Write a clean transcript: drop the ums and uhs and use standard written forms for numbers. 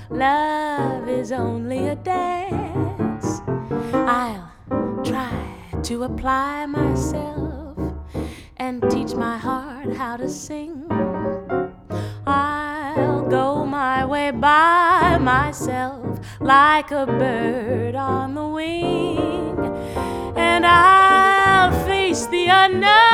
love is only a dance. I'll try to apply myself and teach my heart how to sing. I'll go my way by myself like a bird on the wing, and I'll face the unknown